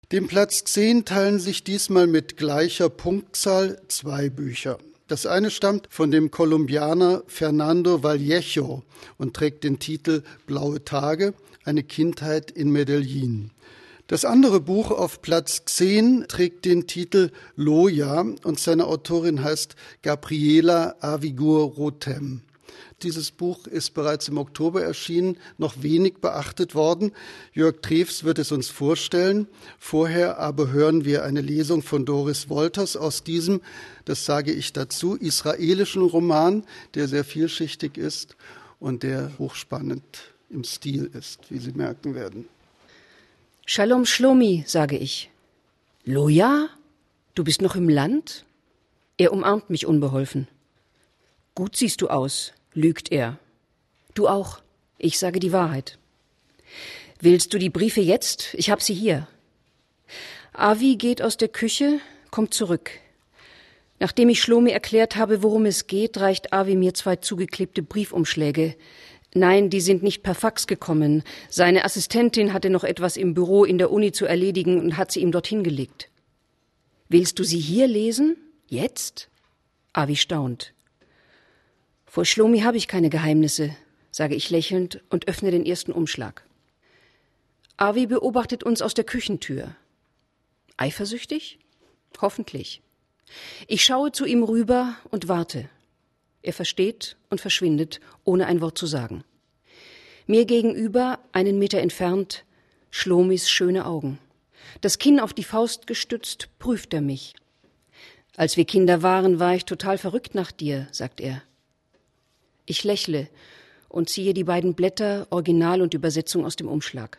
Den Platz Xen teilen sich diesmal mit gleicher Punktzahl 2 Bücher. Das eine stammt von dem Kolumbianer Fernando Vallejo und trägt den Titel Blaue Tage, eine Kindheit in Medellin. Das andere Buch auf Platz Xen trägt den Titel Loya und seine Autorin heißt Gabriela Avigur-Rotem. Dieses Buch ist bereits im Oktober erschienen, noch wenig beachtet worden. Jörg Treves wird es uns vorstellen. Vorher aber hören wir eine Lesung von Doris Wolters aus diesem, das sage ich dazu, israelischen Roman, der sehr vielschichtig ist und der hochspannend im Stil ist, wie Sie merken werden. Shalom Shlomi, sage ich. Loja? Du bist noch im Land? Er umarmt mich unbeholfen. Gut siehst du aus, lügt er. Du auch. Ich sage die Wahrheit. Willst du die Briefe jetzt? Ich hab sie hier. Avi geht aus der Küche, kommt zurück. Nachdem ich Shlomi erklärt habe, worum es geht, reicht Avi mir 2 zugeklebte Briefumschläge. Nein, die sind nicht per Fax gekommen. Seine Assistentin hatte noch etwas im Büro in der Uni zu erledigen und hat sie ihm dorthin gelegt. Willst du sie hier lesen? Jetzt? Avi staunt. Vor Shlomi habe ich keine Geheimnisse, sage ich lächelnd und öffne den ersten Umschlag. Avi beobachtet uns aus der Küchentür. Eifersüchtig? Hoffentlich. Ich schaue zu ihm rüber und warte. Er versteht und verschwindet, ohne ein Wort zu sagen. Mir gegenüber, 1 Meter entfernt, Shlomis schöne Augen. Das Kinn auf die Faust gestützt, prüft er mich. Als wir Kinder waren, war ich total verrückt nach dir, sagt er. Ich lächle und ziehe die beiden Blätter, Original und Übersetzung aus dem Umschlag.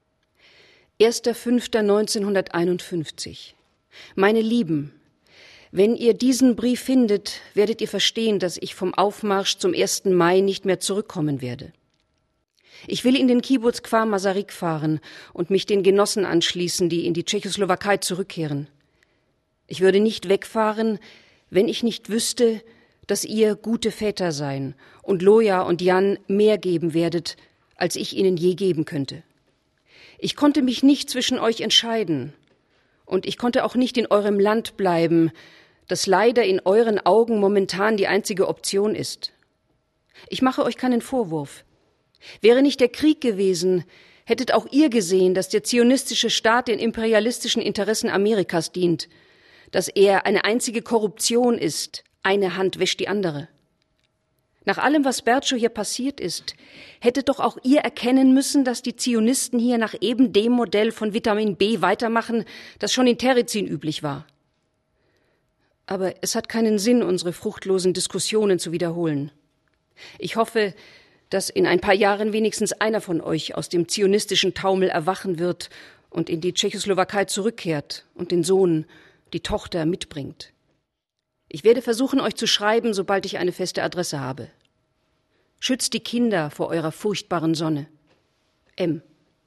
1.5.1951. Meine Lieben, wenn ihr diesen Brief findet, werdet ihr verstehen, dass ich vom Aufmarsch zum 1. Mai nicht mehr zurückkommen werde. Ich will in den Kibbuz Kfar Masaryk fahren und mich den Genossen anschließen, die in die Tschechoslowakei zurückkehren. Ich würde nicht wegfahren, wenn ich nicht wüsste, dass ihr gute Väter seien und Loja und Jan mehr geben werdet, als ich ihnen je geben könnte. Ich konnte mich nicht zwischen euch entscheiden und ich konnte auch nicht in eurem Land bleiben, das leider in euren Augen momentan die einzige Option ist. Ich mache euch keinen Vorwurf. Wäre nicht der Krieg gewesen, hättet auch ihr gesehen, dass der zionistische Staat den imperialistischen Interessen Amerikas dient, dass er eine einzige Korruption ist, eine Hand wäscht die andere. Nach allem, was Bertschow hier passiert ist, hättet doch auch ihr erkennen müssen, dass die Zionisten hier nach eben dem Modell von Vitamin B weitermachen, das schon in Terezin üblich war. Aber es hat keinen Sinn, unsere fruchtlosen Diskussionen zu wiederholen. Ich hoffe, dass in ein paar Jahren wenigstens einer von euch aus dem zionistischen Taumel erwachen wird und in die Tschechoslowakei zurückkehrt und den Sohn, die Tochter mitbringt. Ich werde versuchen, euch zu schreiben, sobald ich eine feste Adresse habe. Schützt die Kinder vor eurer furchtbaren Sonne. M.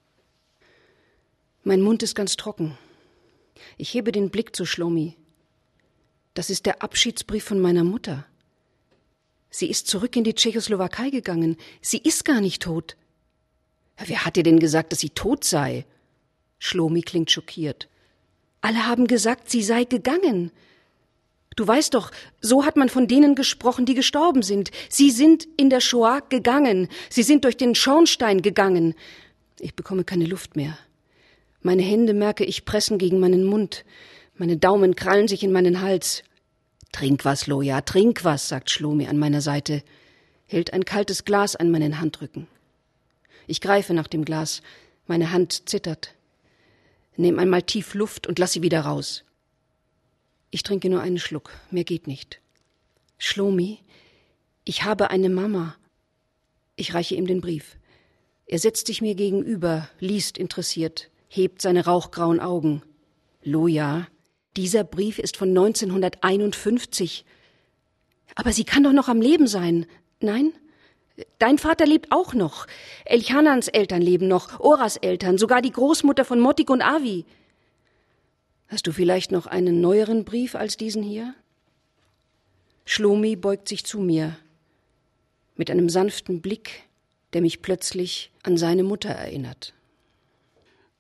Mein Mund ist ganz trocken. Ich hebe den Blick zu Shlomi. Das ist der Abschiedsbrief von meiner Mutter. Sie ist zurück in die Tschechoslowakei gegangen. Sie ist gar nicht tot. Wer hat dir denn gesagt, dass sie tot sei? Shlomi klingt schockiert. Alle haben gesagt, sie sei gegangen. Du weißt doch, so hat man von denen gesprochen, die gestorben sind. Sie sind in der Shoah gegangen. Sie sind durch den Schornstein gegangen. Ich bekomme keine Luft mehr. Meine Hände, merke ich, pressen gegen meinen Mund. Meine Daumen krallen sich in meinen Hals. Trink was, Loja, trink was, sagt Shlomi an meiner Seite, hält ein kaltes Glas an meinen Handrücken. Ich greife nach dem Glas. Meine Hand zittert. Nehm einmal tief Luft und lass sie wieder raus. Ich trinke nur einen Schluck, mehr geht nicht. Shlomi, ich habe eine Mama. Ich reiche ihm den Brief. Er setzt sich mir gegenüber, liest interessiert, hebt seine rauchgrauen Augen. Loja, dieser Brief ist von 1951. Aber sie kann doch noch am Leben sein. Nein? Dein Vater lebt auch noch. Elchanans Eltern leben noch, Oras Eltern, sogar die Großmutter von Motik und Avi. Hast du vielleicht noch einen neueren Brief als diesen hier? Shlomi beugt sich zu mir, mit einem sanften Blick, der mich plötzlich an seine Mutter erinnert.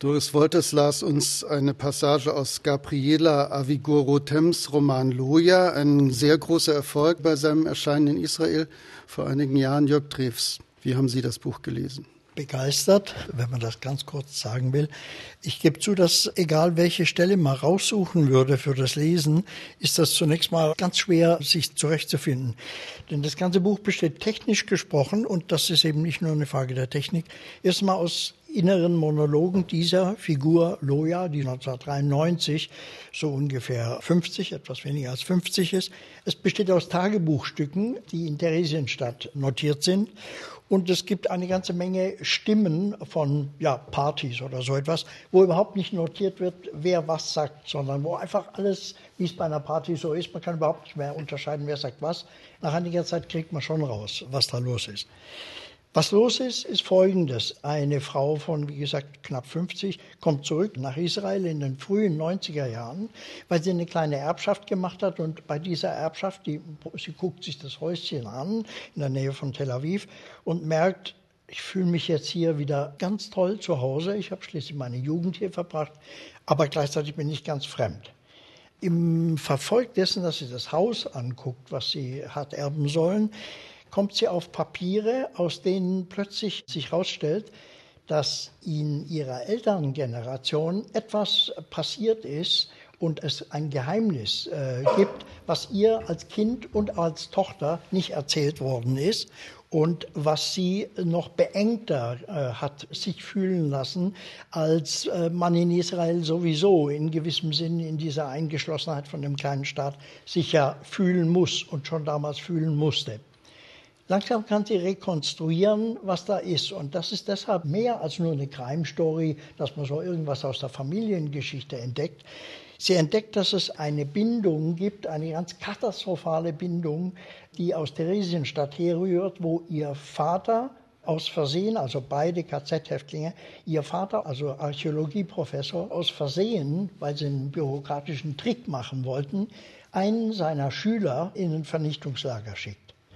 Doris Wolters las uns eine Passage aus Gabriela Avigor-Rothems Roman Loja, ein sehr großer Erfolg bei seinem Erscheinen in Israel vor einigen Jahren. Jörg Drews, wie haben Sie das Buch gelesen? Begeistert, wenn man das ganz kurz sagen will. Ich gebe zu, dass egal welche Stelle man raussuchen würde für das Lesen, ist das zunächst mal ganz schwer, sich zurechtzufinden. Denn das ganze Buch besteht technisch gesprochen, und das ist eben nicht nur eine Frage der Technik, erstmal aus inneren Monologen dieser Figur Loja, die 1993 so ungefähr 50, etwas weniger als 50 ist. Es besteht aus Tagebuchstücken, die in Theresienstadt notiert sind. Und es gibt eine ganze Menge Stimmen von Partys oder so etwas, wo überhaupt nicht notiert wird, wer was sagt, sondern wo einfach alles, wie es bei einer Party so ist, man kann überhaupt nicht mehr unterscheiden, wer sagt was. Nach einiger Zeit kriegt man schon raus, was da los ist. Was los ist, ist Folgendes. Eine Frau von, wie gesagt, knapp 50 kommt zurück nach Israel in den frühen 90er Jahren, weil sie eine kleine Erbschaft gemacht hat. Und bei dieser Erbschaft, sie guckt sich das Häuschen an in der Nähe von Tel Aviv und merkt, ich fühle mich jetzt hier wieder ganz toll zu Hause. Ich habe schließlich meine Jugend hier verbracht, aber gleichzeitig bin ich ganz fremd. Im Verfolg dessen, dass sie das Haus anguckt, was sie hat erben sollen, kommt sie auf Papiere, aus denen plötzlich sich herausstellt, dass in ihrer Elterngeneration etwas passiert ist und es ein Geheimnis gibt, was ihr als Kind und als Tochter nicht erzählt worden ist und was sie noch beengter hat sich fühlen lassen, als man in Israel sowieso in gewissem Sinn in dieser Eingeschlossenheit von dem kleinen Staat sich ja fühlen muss und schon damals fühlen musste. Langsam kann sie rekonstruieren, was da ist. Und das ist deshalb mehr als nur eine Crime-Story, dass man so irgendwas aus der Familiengeschichte entdeckt. Sie entdeckt, dass es eine Bindung gibt, eine ganz katastrophale Bindung, die aus Theresienstadt herrührt, wo ihr Vater aus Versehen, also beide KZ-Häftlinge, ihr Vater, also Archäologieprofessor, aus Versehen, weil sie einen bürokratischen Trick machen wollten, einen seiner Schüler in ein Vernichtungslager schickt.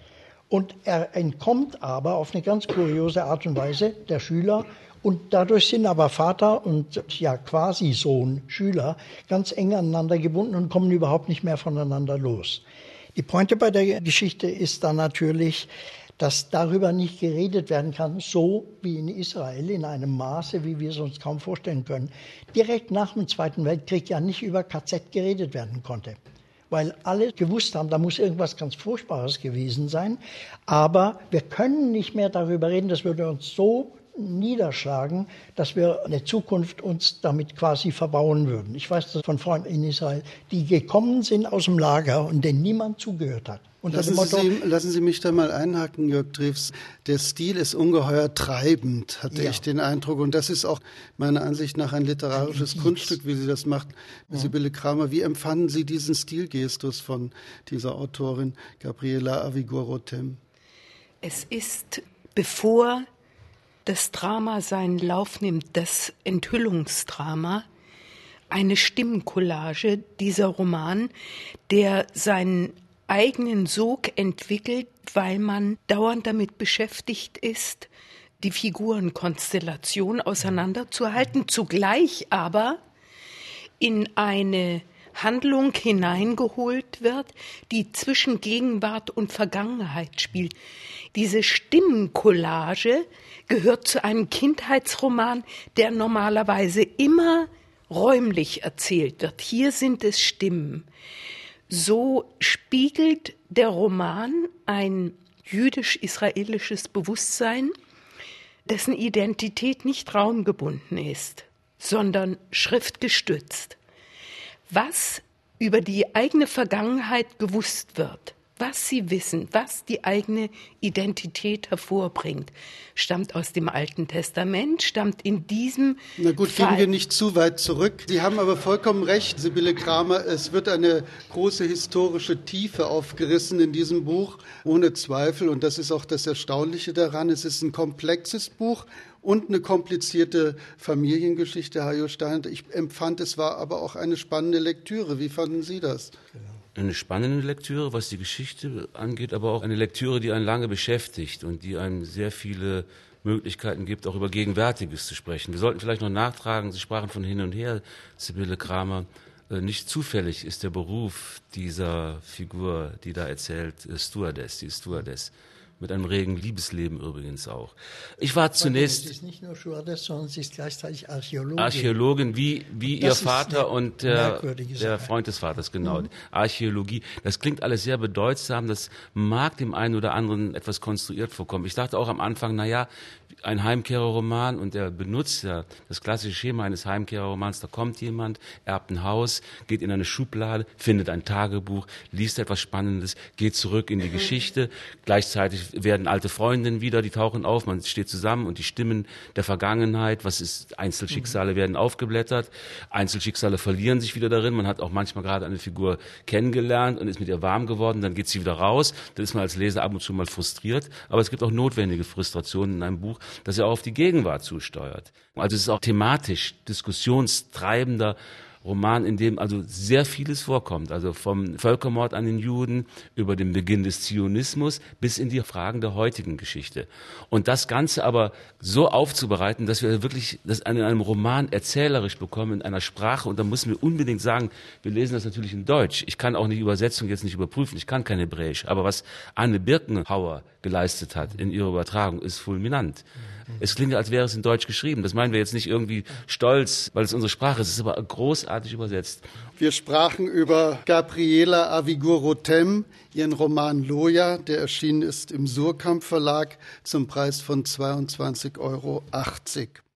Und er entkommt aber auf eine ganz kuriose Art und Weise, der Schüler. Und dadurch sind aber Vater und quasi Sohn, Schüler, ganz eng aneinander gebunden und kommen überhaupt nicht mehr voneinander los. Die Pointe bei der Geschichte ist dann natürlich, dass darüber nicht geredet werden kann, so wie in Israel, in einem Maße, wie wir es uns kaum vorstellen können. Direkt nach dem Zweiten Weltkrieg ja nicht über KZ geredet werden konnte. Weil alle gewusst haben, da muss irgendwas ganz Furchtbares gewesen sein. Aber wir können nicht mehr darüber reden, das würde uns so niederschlagen, dass wir eine Zukunft uns damit quasi verbauen würden. Ich weiß das von Freunden in Israel, die gekommen sind aus dem Lager und denen niemand zugehört hat. Und Lassen Sie mich da mal einhaken, Jörg Drews. Der Stil ist ungeheuer treibend, hatte ich den Eindruck. Und das ist auch meiner Ansicht nach ein literarisches Kunststück, wie sie das macht, Sibylle Kramer. Wie empfanden Sie diesen Stilgestus von dieser Autorin Gabriela Avigor-Rothem? Es ist, bevor das Drama seinen Lauf nimmt, das Enthüllungsdrama, eine Stimmcollage, dieser Roman, der seinen eigenen Sog entwickelt, weil man dauernd damit beschäftigt ist, die Figurenkonstellation auseinanderzuhalten, zugleich aber in eine Handlung hineingeholt wird, die zwischen Gegenwart und Vergangenheit spielt. Diese Stimmencollage gehört zu einem Kindheitsroman, der normalerweise immer räumlich erzählt wird. Hier sind es Stimmen. So spiegelt der Roman ein jüdisch-israelisches Bewusstsein, dessen Identität nicht raumgebunden ist, sondern schriftgestützt. Was über die eigene Vergangenheit gewusst wird, was sie wissen, was die eigene Identität hervorbringt, stammt aus dem Alten Testament, stammt in diesem Na gut, Fall. gehen wir nicht zu weit zurück. Sie haben aber vollkommen recht, Sibylle Kramer. Es wird eine große historische Tiefe aufgerissen in diesem Buch, ohne Zweifel. Und das ist auch das Erstaunliche daran. Es ist ein komplexes Buch und eine komplizierte Familiengeschichte, Hajo Steinert. Ich empfand, es war aber auch eine spannende Lektüre. Wie fanden Sie das? Eine spannende Lektüre, was die Geschichte angeht, aber auch eine Lektüre, die einen lange beschäftigt und die einem sehr viele Möglichkeiten gibt, auch über Gegenwärtiges zu sprechen. Wir sollten vielleicht noch nachtragen, Sie sprachen von hin und her, Sibylle Kramer. Nicht zufällig ist der Beruf dieser Figur, die da erzählt, Stewardess, die Stewardess. Mit einem regen Liebesleben übrigens auch. Ich war zunächst... Sie ist nicht nur Stewardess, sondern sie ist gleichzeitig Archäologin. Archäologin, wie ihr Vater und der Freund des Vaters, genau. Archäologie, das klingt alles sehr bedeutsam, das mag dem einen oder anderen etwas konstruiert vorkommen. Ich dachte auch am Anfang, naja, ein Heimkehrerroman und der benutzt ja das klassische Schema eines Heimkehrerromans, da kommt jemand, erbt ein Haus, geht in eine Schublade, findet ein Tagebuch, liest etwas Spannendes, geht zurück in die Geschichte, gleichzeitig werden alte Freundinnen wieder, die tauchen auf, man steht zusammen und die Stimmen der Vergangenheit, was ist, Einzelschicksale werden aufgeblättert, Einzelschicksale verlieren sich wieder darin, man hat auch manchmal gerade eine Figur kennengelernt und ist mit ihr warm geworden, dann geht sie wieder raus, dann ist man als Leser ab und zu mal frustriert, aber es gibt auch notwendige Frustrationen in einem Buch, das ja auch auf die Gegenwart zusteuert. Also es ist auch thematisch diskussionstreibender Roman, in dem also sehr vieles vorkommt, also vom Völkermord an den Juden über den Beginn des Zionismus bis in die Fragen der heutigen Geschichte. Und das Ganze aber so aufzubereiten, dass wir wirklich das in einem Roman erzählerisch bekommen, in einer Sprache, und da müssen wir unbedingt sagen, wir lesen das natürlich in Deutsch. Ich kann auch die Übersetzung jetzt nicht überprüfen, ich kann kein Hebräisch, aber was Anne Birkenhauer geleistet hat in ihrer Übertragung, ist fulminant. Es klingt, als wäre es in Deutsch geschrieben. Das meinen wir jetzt nicht irgendwie stolz, weil es unsere Sprache ist. Es ist aber großartig übersetzt. Wir sprachen über Gabriela Avigur-Rotem, ihren Roman Loja, der erschienen ist im Surkamp Verlag zum Preis von 22,80 €.